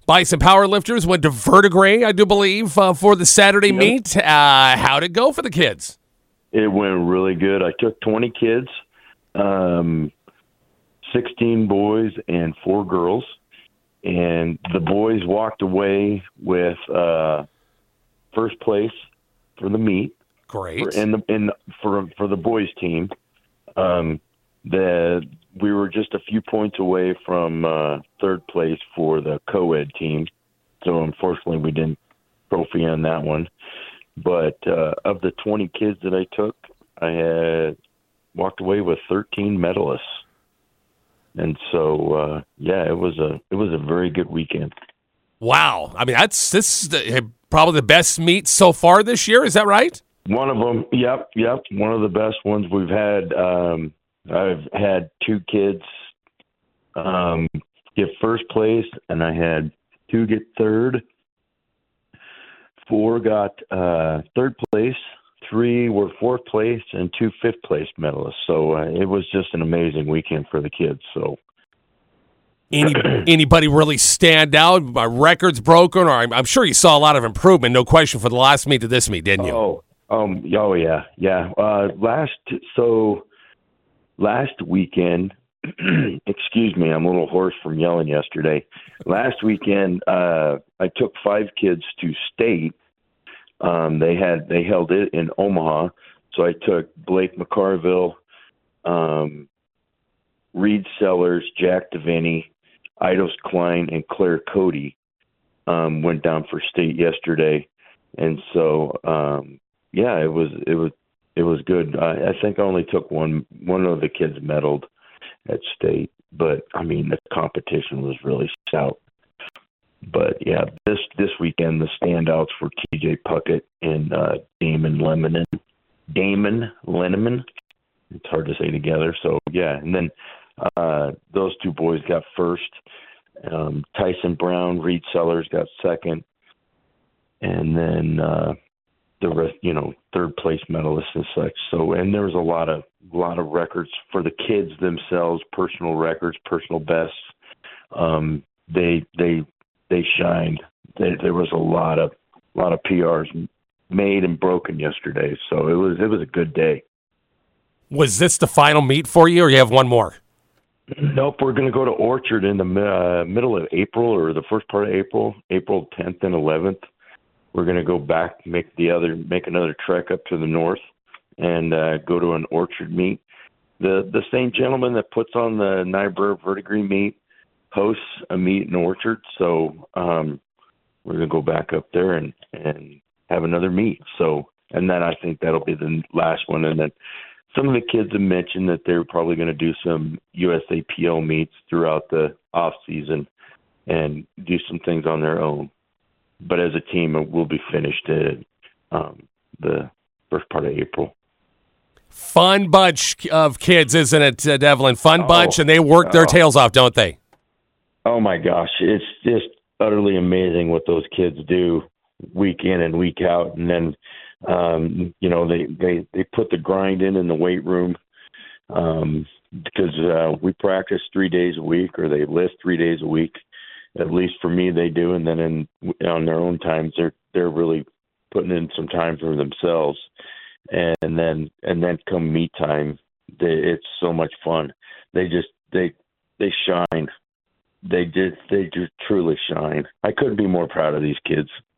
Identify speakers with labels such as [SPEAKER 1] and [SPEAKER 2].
[SPEAKER 1] Bison powerlifters went to Verdigray, I do believe, for the Saturday meet. How'd it go for the kids?
[SPEAKER 2] It went really good. I took 20 kids, 16 boys and 4 girls, and the boys walked away with first place for the meet.
[SPEAKER 1] Great.
[SPEAKER 2] For the boys team. We were just a few points away from third place for the co-ed team, so unfortunately we didn't trophy on that one. But of the 20 kids that I took, I had walked away with 13 medalists, and so it was a very good weekend.
[SPEAKER 1] Wow, I mean this is probably the best meet so far this year. Is that right?
[SPEAKER 2] One of them, yep, one of the best ones we've had. I've had 2 kids get first place, and I had 2 get third. 4 got third place. 3 were fourth place, and 2 fifth place medalists. So it was just an amazing weekend for the kids. So
[SPEAKER 1] anybody really stand out? Records broken, or I'm sure you saw a lot of improvement. No question for the last meet to this meet, didn't you?
[SPEAKER 2] Yeah. Last weekend, excuse me, I'm a little hoarse from yelling yesterday. Last weekend, I took 5 kids to state. They held it in Omaha, so I took Blake McCarville, Reed Sellers, Jack Devaney, Eidos Klein, and Claire Cody. Went down for state yesterday, and so it was good. I think I only took one of the kids medaled at state, but I mean the competition was really stout. But yeah, this weekend the standouts were TJ Puckett and Damon Linneman. It's hard to say together. So yeah, and then those 2 boys got first. Tyson Brown, Reed Sellers got second, and then the rest, third place medalists and such. So, and there was a lot of records for the kids themselves, personal records, personal bests. They shined. There was a lot of PRs made and broken yesterday. So it was a good day.
[SPEAKER 1] Was this the final meet for you, or you have one more?
[SPEAKER 2] Nope, we're going to go to Orchard in the middle of April, or the first part of April 10th and 11th. We're going to go back, make another trek up to the north, and go to an Orchard meet. The same gentleman that puts on the Niobrara Verdigris meet hosts a meet in Orchard, so we're going to go back up there and have another meet. So, and then I think that'll be the last one. And then some of the kids have mentioned that they're probably going to do some USAPL meets throughout the off season and do some things on their own. But as a team, it will be finished at the first part of April.
[SPEAKER 1] Fun bunch of kids, isn't it, Devlin? Fun bunch, and they work their tails off, don't they?
[SPEAKER 2] Oh, my gosh. It's just utterly amazing what those kids do week in and week out. And then, they put the grind in the weight room because we practice 3 days a week, or they lift 3 days a week. At least for me, they do. And then on their own times, they're really putting in some time for themselves. And then come meet time, it's so much fun. They shine. They just truly shine. I couldn't be more proud of these kids.